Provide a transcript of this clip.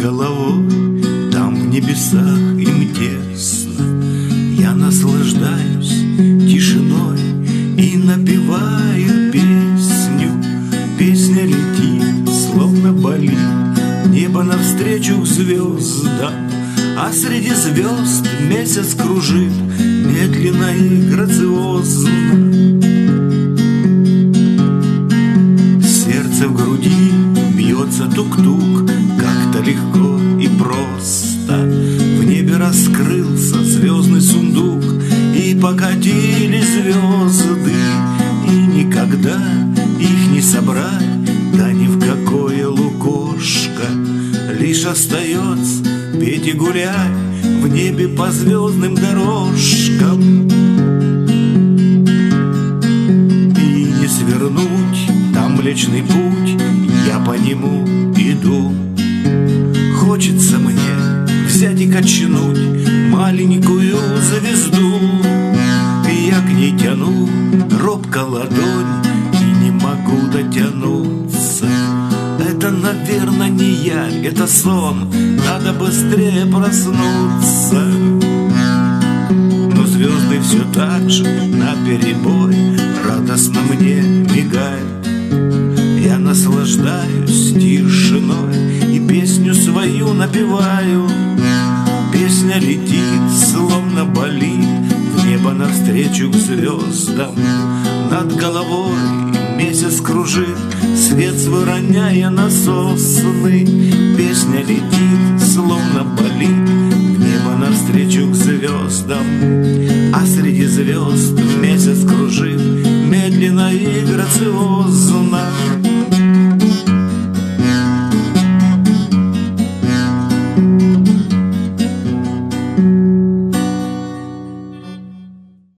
головой, там в небесах им тесно. Я наслаждаюсь тишиной и напеваю песню. Песня летит, словно болит, небо навстречу к звездам, а среди звезд месяц кружит медленно и грациозно. Сердце в груди бьется тук-тук, как-то легко и просто. В небе раскрылся звездный сундук, и покатились звезды, и никогда их не собрать, да ни в какое лукошко. Лишь остается петь и гулять в небе по звездным дорожкам. И не свернуть там Млечный Путь, я по нему иду. Хочется мне взять и качнуть маленькую звезду, и я к ней тяну робко ладонь и не могу дотянуться. Это, наверное, не я, это сон, надо быстрее проснуться. Но звезды все так же наперебой радостно мне мигают. Я наслаждаюсь тишиной и песню свою напеваю. Песня летит, словно болит, в небо навстречу к звездам. Над головой месяц кружит, свет свой роняя на сосны. Песня летит, словно болит, в небо навстречу к звездам. А среди звезд месяц кружит медленно и грациозно.